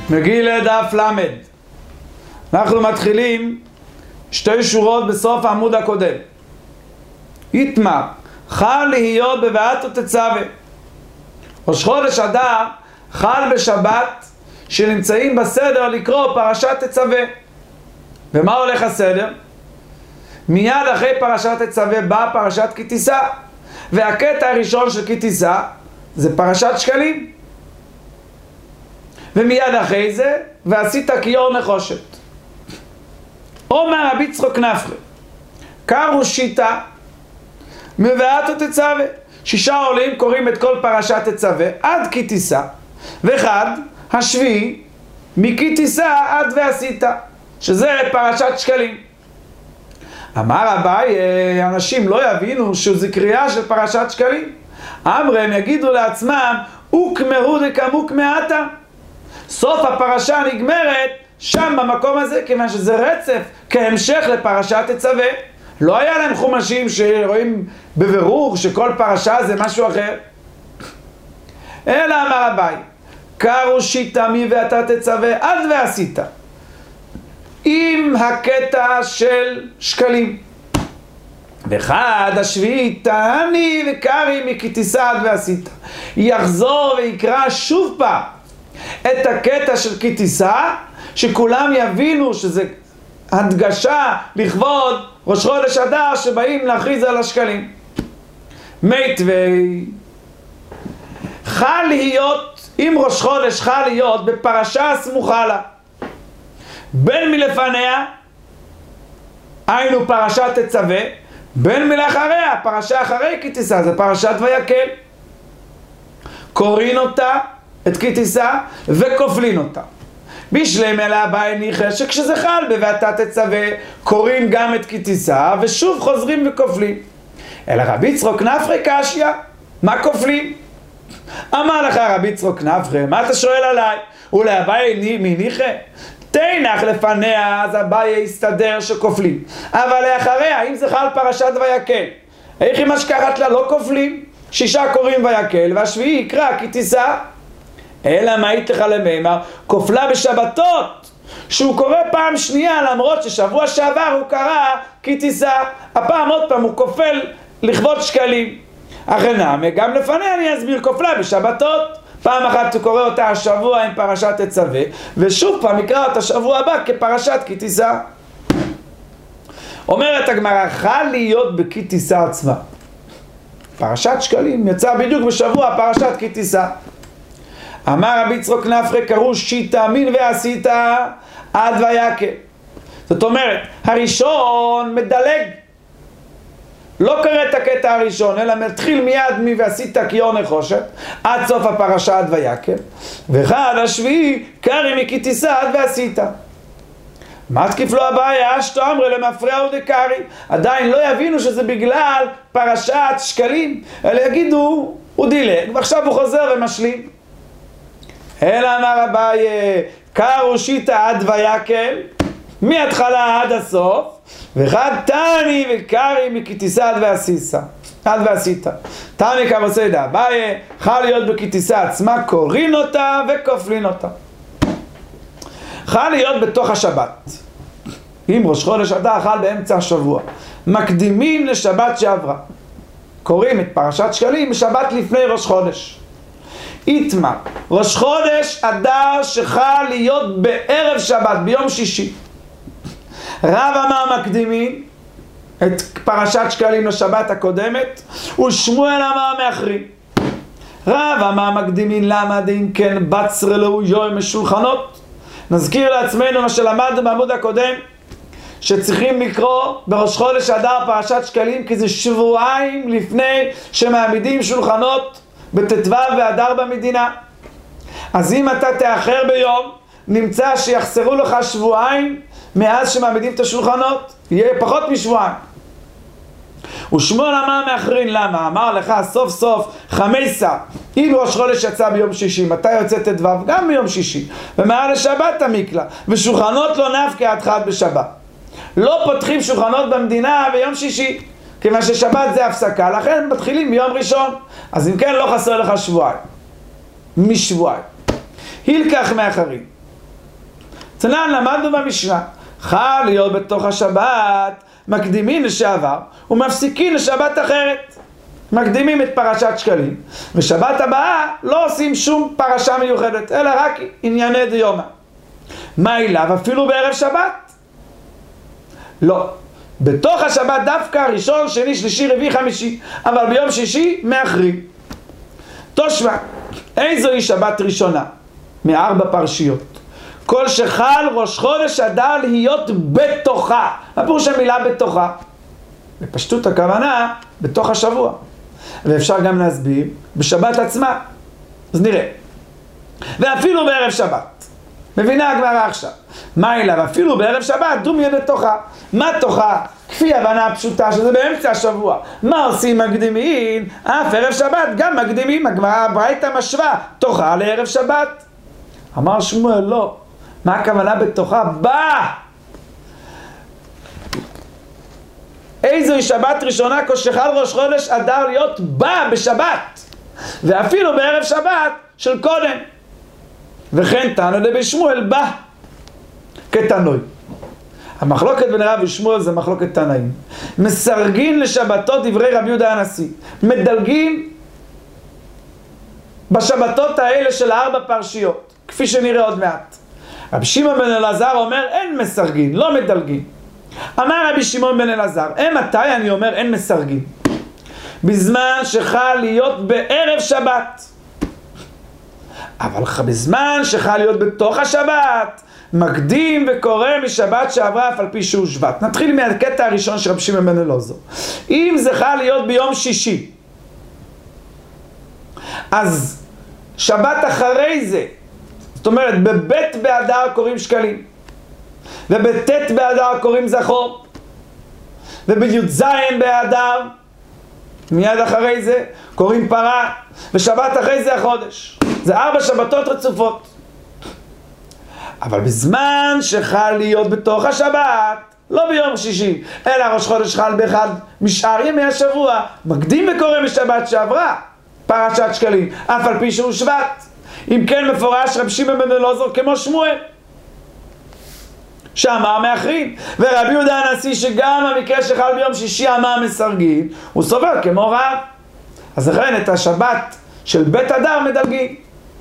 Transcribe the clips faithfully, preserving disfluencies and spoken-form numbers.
מגיע לדף למד. אנחנו מתחילים שתי שורות בסוף העמוד הקודם. יתמה, חל להיות בבאת ותצווה. ראש חודש אדר חל בשבת שנמצאים בסדר לקרוא פרשת תצווה. ומה הולך הסדר? מיד אחרי פרשת תצווה באה פרשת כי תישא, והקטע הראשון של כי תישא זה פרשת שקלים, ומיד אחרי זה ועשית כיור נחושת. אומר רבי יצחק נפחא, קראו שיטה מבאת ותצווה. שישה עולים קוראים את כל פרשת תצווה עד כי תישא, ואחד השביעי מכי תישא עד ועשית, שזה פרשת שקלים. אמר אביי, אנשים לא יבינו שזה קריאה של פרשת שקלים. אמרם יגידו לעצמם, הוקמהו דקמוק מעתה. סוף הפרשה נגמרת שם במקום הזה, כיוון שזה רצף כהמשך לפרשת תצווה. לא היה להם חומשים שרואים בבירור שכל פרשה זה משהו אחר. אלא אמר אביי, קראו שיטה מבאתה תצווה עד ועשית, עם הקטע של שקלים. ואחד השביעי תעני וקרי מכי תישא עד ועשית, יחזור ויקרא שוב פעם את הקטע של כי תישא, שכולם יבינו שזה הדגשה לכבוד ראש חודש אדר שבאים להכריז על השקלים. מיתווי, חל להיות, אם ראש חודש חל להיות בפרשה הסמוכה לה, בין מלפניה, היינו פרשת תצווה, בין מלאחריה, פרשה אחרי כי תישא, זה פרשת ויקל. קוראים אותה, את כי תישא, וכופלין אותה. בשלם אלא אביי ניחא שכשזה חל בבאתה תצווה, קוראים גם את כי תישא, ושוב חוזרים וכופלים. אלא רבי יצחק נפחא קשיא, מה כופלים? אמר לך רבי יצחק נפחא, מה אתה שואל עליי? ולאביי מניחא? תנח לפניה, אז אביי יסתדר שכופלים. אבל לאחריה, אם זה חל פרשת ויקל, איך היא משכחת לה? לא כופלים. שישה קוראים ויקל, והשביעי יקרא כי תישא. אלא מה היית לך למימר? כופלה בשבתות, שהוא קורא פעם שנייה, למרות ששבוע שעבר הוא קרא כי תישא, הפעם עוד פעם הוא כופל לכבוד שקלים. אחרי נעמה, גם לפניה אני אסביר, כופלה בשבתות. פעם אחת הוא קורא אותה השבוע עם פרשת תצווה, ושוב פעם יקרא אותה שבוע הבא כפרשת כי תישא. אומרת הגמרא, חל להיות בכי תישא עצמה. פרשת שקלים יצא בדיוק בשבוע פרשת כי תישא. אמר רבי יצחק נפחא, קראו שיטה מן ועשית עד ויקל. זאת אומרת, הראשון מדלג, לא קרא את הקטע הראשון, אלא מתחיל מיד מי ועשית כיור נחושת עד סוף הפרשה עד ויקל, ואחד השביעי קרי מכי תישא עד ועשית. מה תקיף לו הבעיה? אשתו אמרי למפרע ודקרי. עדיין לא יבינו שזה בגלל פרשת שקלים, אלא יגידו הוא דילג ועכשיו הוא חוזר ומשלים. אלא אמר אביי, קראו שיטה עד ויקל מההתחלה עד הסוף, ואחד תני וקרי מכי תישא עד ועשית. עד ועשית. תני כבסיידה, אביי חל להיות בכי תישא עצמה, קוראים אותה וכופלין אותה. חל להיות בתוך השבת. אם ראש חודש אדר חל באמצע השבוע, מקדימים לשבת שעברה, קוראים את פרשת שקלים בשבת לפני ראש חודש. יתמה, ראש חודש אדר שחל להיות בערב שבת, ביום שישי, רב אמר מקדימים את פרשת שקלים לשבת הקודמת, ושמואל אמר מאחרים. רב אמר מקדימים, למה דין כן בצר לו יום משולחנות? נזכיר לעצמנו מה שלמדנו בעמוד הקודם, שצריכים לקרוא בראש חודש אדר פרשת שקלים, כי זה שבועיים לפני שמעמידים שולחנות בט"ו באדר במדינה. אז אם אתה תאחר ביום, נמצא שיחסרו לך שבועיים מאז שמעמידים את השולחנות, יהיה פחות משבועיים. ושמואל אמר מאחרים, למה? אמר לך סוף סוף חמייסה, אם ראש חודש יצא ביום שישי, מתי יוצא ט"ו? גם ביום שישי, ומעל לשבת המקלה, ושולחנות לא נפקא עד חד בשבת. לא פותחים שולחנות במדינה ביום שישי, כיוון ששבת זה הפסקה, לכן מתחילים ביום ראשון. אז אם כן לא חסר לך שבועיים, משבועיים. הילקח מאחרים, תנן למדנו במשנה, חל להיות בתוך השבת, מקדימים לשעבר ומפסיקים לשבת אחרת. מקדימים את פרשת שקלים, ושבת הבאה לא עושים שום פרשה מיוחדת, אלא רק ענייני דיומא. מה אליו? אפילו בערב שבת? לא. בתוך השבת דווקא ראשון, שני, שלישי, רביעי, חמישי, אבל ביום שישי מאחרים. תושבע, איזוהי שבת ראשונה? מארבע פרשיות. כל שחל ראש חודש אדר להיות בתוכה. מה פירוש המילה בתוכה? בפשטות הכוונה, בתוך השבוע. ואפשר גם להסביר בשבת עצמה. אז נראה. ואפילו בערב שבת. מבינה הגמרא עכשיו. מה אליו? אפילו בערב שבת דומיה בתוכה. מה תוכה? כפי הבנה הפשוטה שזה באמצע השבוע. מה עושים מקדימים? אף ערב שבת גם מקדימים. הגמרא ברייתא משווה תוכה לערב שבת. אמר שמואל לא. מה הכוונה בתוכה? בא! איזוהי שבת ראשונה כל שחל ראש חודש אדר להיות בא בשבת, ואפילו בערב שבת של קודם. וכן תנא דבי שמואל בא כתנוי. המחלוקת בין רב ושמואל זה מחלוקת תנאים. מסרגין לשבתות דברי רבי יהודה הנשיא, מדלגים בשבתות האלה של ארבע פרשיות, כפי שנראה עוד מעט. רבי שמעון בן אלעזר אומר אין מסרגין, לא מדלגין. אמר רבי שמעון בן אלעזר, אין מתי אני אומר אין מסרגין? בזמן שחל להיות בערב שבת. אבל בזמן שחל להיות בתוך השבת, מקדים וקורא משבת שעברה אף על פי שהוא שבט. נתחיל מהקטע הראשון של רבי שמעון בן אלעזר. אם זה חל להיות ביום שישי, אז שבת אחרי זה, זאת אומרת, בבית באדר קוראים שקלים, ובתת באדר קוראים זכור, ובי"ז באדר, מיד אחרי זה, קוראים פרה, ושבת אחרי זה החודש. זה ארבע שבתות רצופות. אבל בזמן שחל להיות בתוך השבת, לא ביום שישי, אלא ראש חודש חל באחד משאר ימי השבוע, מקדים וקורא משבת שעברה, פרשת שקלים, אף על פי שהוא שבט. אם כן מפורש רבי שמעון בן אלעזר כמו שמואל, שאמר מאחרים, ורבי יהודה הנשיא שגם המקרה שחל ביום שישי אמר מסרגין, הוא סובר כמו רב. אז לכן את השבת של בית אדר מדלגים.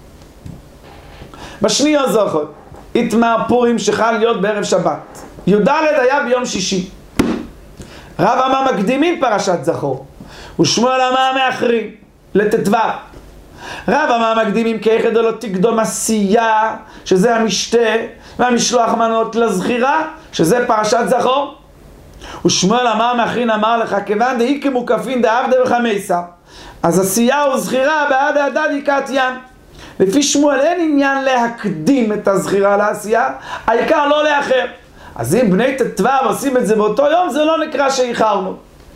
בשנייה זוכר, התמר פורים שחל להיות בערב שבת. י"ד היה ביום שישי. רב אמר מקדימים פרשת זכור, ושמואל אמר מאחרים לט"ו. רב אמר מקדימים כאיכא דלא תקדום עשייה, שזה המשתה, והמשלוח מנות לזכירה, שזה פרשת זכור. ושמואל אמר מאחרין אמר לך, כיוון דאי כמוקפין דעבדא וחמייסא, אז עשייה וזכירה בעד הדד יקתיין. לפי שמואל אין עניין להקדים את הזכירה לעשייה, העיקר לא לאחר. אז אם בני ט"ו עושים את זה באותו יום, זה לא נקרא שאיחרנו.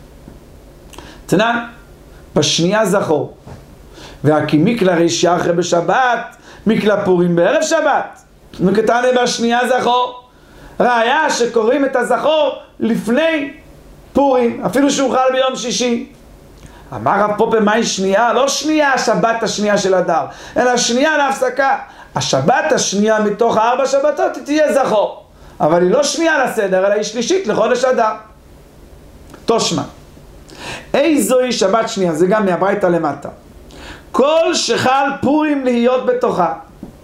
תנן, בשנייה זכור. והכי מקלא ריש אחרי בשבת, מקלא פורים בערב שבת. וכתנא בשנייה זכור. ראיה שקוראים את הזכור לפני פורים, אפילו שהוא חל ביום שישי. אמר רב פופא, מהי שנייה? לא שנייה השבת השנייה של אדר, אלא שנייה להפסקה. השבת השנייה מתוך הארבע שבתות תהיה זכור, אבל היא לא שנייה לסדר, אלא היא שלישית לחודש אדר. תושמע, איזוהי שבת שנייה? זה גם מהברייתא למטה. כל שחל פורים להיות בתוכה,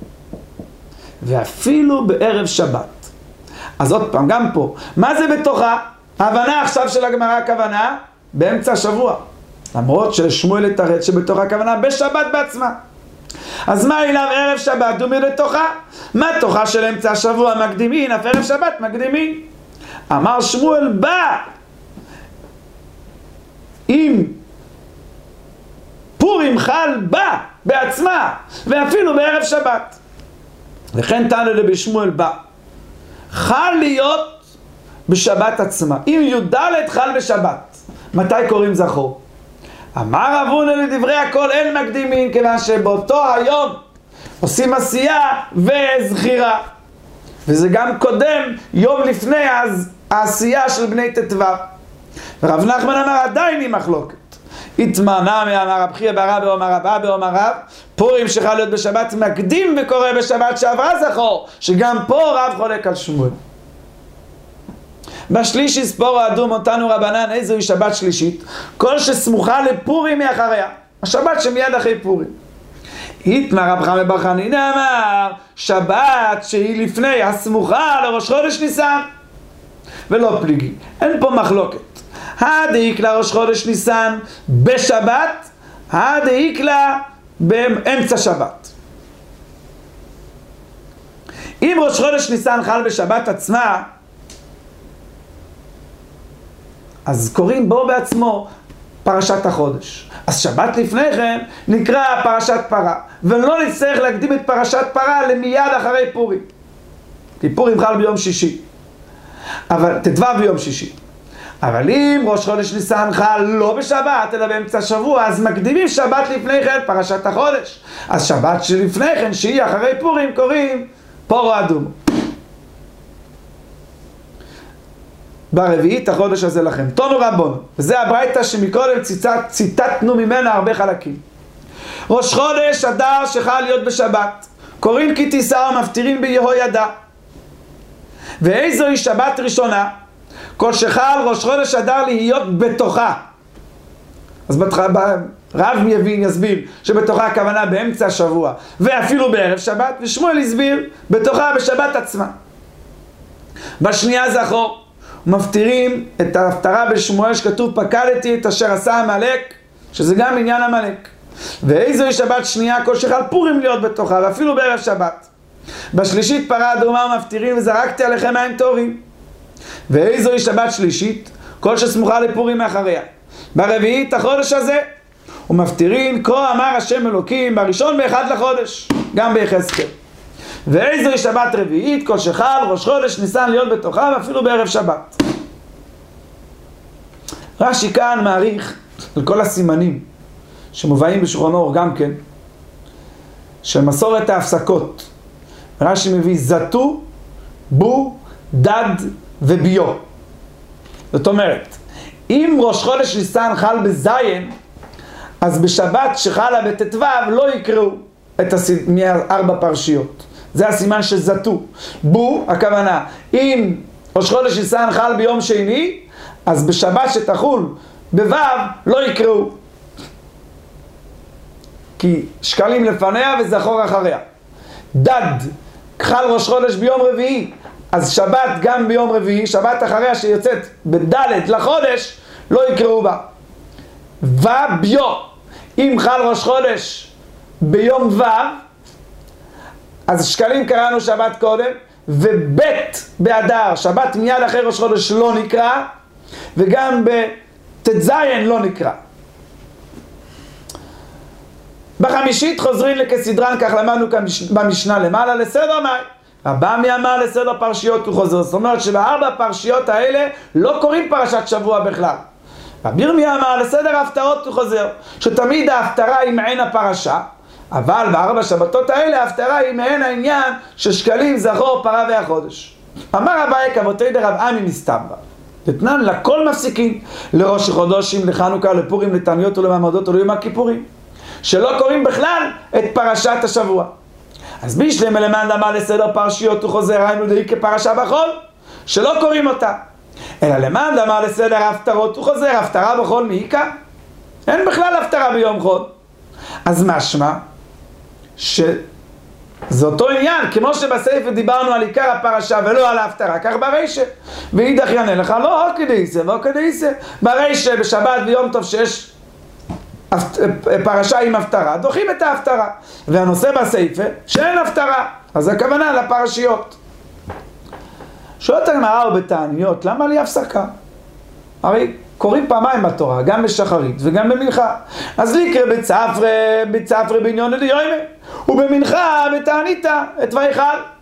ואפילו בערב שבת. אז עוד פעם, גם פה, מה זה בתוכה? ההבנה עכשיו של הגמרא, הכוונה באמצע השבוע, למרות ששמואל התרץ שבתוכה הכוונה בשבת בעצמה. אז מה אליו ערב שבת דומי לתוכה? מה תוכה של אמצע השבוע מקדימין, אף ערב שבת מקדימין. אמר שמואל בא אם פורים חל בא בעצמה, ואפילו בערב שבת. וכן תנא דבי שמואל בא חל להיות בשבת עצמה. אם י"ד חל בשבת, מתי קוראים זכור? אמר רב הונא לדברי הכל אין מקדימין, כיוון שבאותו היום עושים עשייה וזכירה, וזה גם קודם יום לפני אז העשייה של בני ט"ו. ורב נחמן אמר עדיין היא מחלוקת. התמנע מאמר רב חייא בר אבא אמר רב אבא אמר רב, פורים שחל להיות בשבת מקדים וקורא בשבת שעברה זכור, שגם פה רב חולק על שמואל. בשלישי ספורו אדום אותנו רבנן, איזוהי שבת שלישית? כל שסמוכה לפורים מאחריה, השבת שמיד אחרי פורים. התמר רב חמא בר חנינא אמר, שבת שהיא לפני הסמוכה לראש חודש ניסן, ולא פליגי, אין פה מחלוקת. הדאיק לה ראש חודש ניסן בשבת, הדאיק לה באמצע שבת. אם ראש חודש ניסן חל בשבת עצמה, אז קוראים בו בעצמו פרשת החודש. אז שבת לפני כן נקרא פרשת פרה, ולא נצטרך להקדים את פרשת פרה למיד אחרי פורים. כי פורים חל ביום שישי, אבל תתבע ביום שישי. אבל אם ראש חודש ניסן חל לא בשבת אלא באמצע שבוע, אז מקדימים שבת לפני כן פרשת החודש. אז שבת שלפני כן, שהיא אחרי פורים, קוראים פורו אדום. ברביעית החודש הזה לכם תונו רבונו, וזה הברייתא שמקודם ציטט, ציטטנו ממנה הרבה חלקים. ראש חודש אדר שחל להיות בשבת, קוראים כי תישא ומפטירים ביהוידע. ואיזוהי שבת ראשונה? כל שחל ראש חודש אדר להיות בתוכה. אז בתח... רב יבין יסביר שבתוכה הכוונה באמצע השבוע ואפילו בערב שבת, ושמואל הסביר בתוכה בשבת עצמה. בשנייה זכור מפטירים את ההפטרה בשמואל שכתוב פקדתי את אשר עשה עמלק, שזה גם עניין עמלק. ואיזוהי שבת שנייה? כל שחל פורים להיות בתוכה ואפילו בערב שבת. בשלישית פרה אדומה ומפטירים וזרקתי עליכם מים טובים. ואיזוהי שבת שלישית? כל שסמוכה לפורים מאחריה. ברביעית החודש הזה ומפטירים כה אמר השם אלוקים בראשון באחד לחודש, גם ביחזקאל. ואיזוהי שבת רביעית? כל שחל ראש חודש ניסן להיות בתוכה ואפילו בערב שבת. רש"י כאן מעריך על כל הסימנים שמובאים בשולחן אור גם כן של מסורת ההפסקות. רש"י מביא זתו, בו, דד וביו. זאת אומרת, אם ראש חודש ניסן חל בזין, אז בשבת שחלה בט"ו לא יקראו את הסימן מארבע פרשיות. זה הסימן שזתו. בו, הכוונה, אם ראש חודש ניסן חל ביום שני, אז בשבת שתחול בו' לא יקראו. כי שקלים לפניה וזכור אחריה. דד, חל ראש חודש ביום רביעי, אז שבת גם ביום רביעי, שבת אחריה שיוצאת בדלת לחודש, לא יקראו בה. וביו, אם חל ראש חודש ביום ו', אז שקלים קראנו שבת קודם, ובית באדר, שבת מיד אחרי ראש חודש לא נקרא, וגם בט"ז לא נקרא. בחמישית חוזרים לכסדרן, כך למדנו כאן במשנה למעלה, לסדר מאי. רבמי אמר לסדר פרשיות הוא חוזר, זאת אומרת שבארבע פרשיות האלה לא קוראים פרשת שבוע בכלל. רבי ירמיה אמר לסדר ההפטרות הוא חוזר, שתמיד ההפטרה היא מעין הפרשה, אבל בארבע שבתות האלה ההפטרה היא מעין העניין ששקלים זכור פרה והחודש. אמר אביי כבותי דרב עמי מסתברא, תתנן לכל מפסיקים, לראש חודשים, לחנוכה, לפורים, לתעניות ולמעמדות וליום הכיפורים, שלא קוראים בכלל את פרשת השבוע. אז בישלם למען אמר לסדר פרשיות הוא חוזר, היינו דהי כפרשה בחול, שלא קוראים אותה. אלא למען אמר לסדר ההפטרות הוא חוזר, הפטרה בחול מעיקה, אין בכלל הפטרה ביום חול. אז משמע שזה אותו עניין, כמו שבספר דיברנו על עיקר הפרשה ולא על ההפטרה, כך ברישה. ואידך יענה לך, לא כדי זה, לא כדי זה. ברישה בשבת ויום טוב שיש פרשה עם הפטרה, דוחים את ההפטרה. והנושא בספר שאין הפטרה, אז הכוונה לפרשיות. שואלת הגמרא בתעניות, למה לי הפסקה? הרי קוראים פעמיים בתורה, גם בשחרית וגם במנחה. אז ליקרא בצפרא, בצפרא בעניון דדיומא, ובמנחה בתעניתא את ויכל.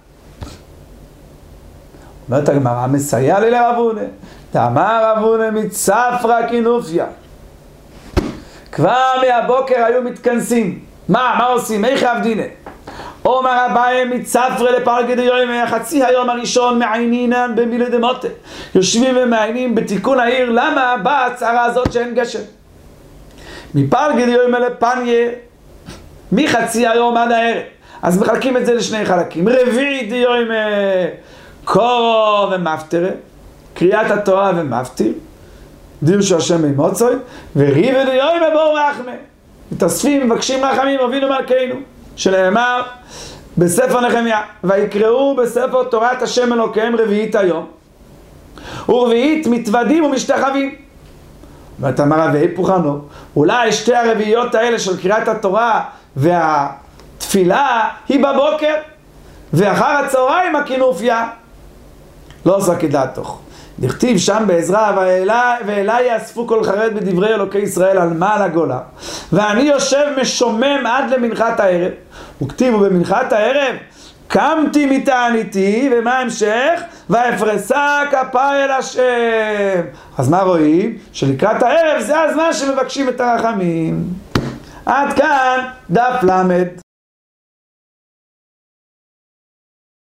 אומרת הגמרא, מסייע לי לרב הונא, דאמר רב הונא מצפרא כינופיה. כבר מהבוקר היו מתכנסים. מה, מה עושים? איך עבדינא? אומר אביי מצפרא לפלגי דיומא, חצי היום הראשון מעיינינן במילי דמותא, יושבים ומעיינים בתיקון העיר, למה באה הצערה הזאת שאין גשם. מפלגי דיומא לפניה, מחצי היום עד הערב. אז מחלקים את זה לשני חלקים. רביעי דיום קורו ומפטרה, קריאת התורה ומפטיר, דירשו השם במוצאי, וריבי דיום בור רחמה. מתאספים, מבקשים רחמים, אבינו מלכנו, שנאמר בספר נחמיה, ויקראו בספר תורת השם אלוקיהם רביעית היום, ורביעית מתוודים ומשתחווים. ואתה אמר, והיפוכנו, אולי שתי הרביעיות האלה של קריאת התורה והתפילה היא בבוקר, ואחר הצהריים הכינופיה. לא עושה כדעתוך. דכתיב שם בעזרא, ואלי יאספו כל חרד בדברי אלוקי ישראל על מעל הגולה, ואני יושב משומם עד למנחת הערב, וכתיבו במנחת הערב, קמתי מתעניתי, ומה המשך? ואפרסה כפיי אל השם. אז מה רואים? שלקראת הערב זה הזמן שמבקשים את הרחמים. עד כאן דף למד.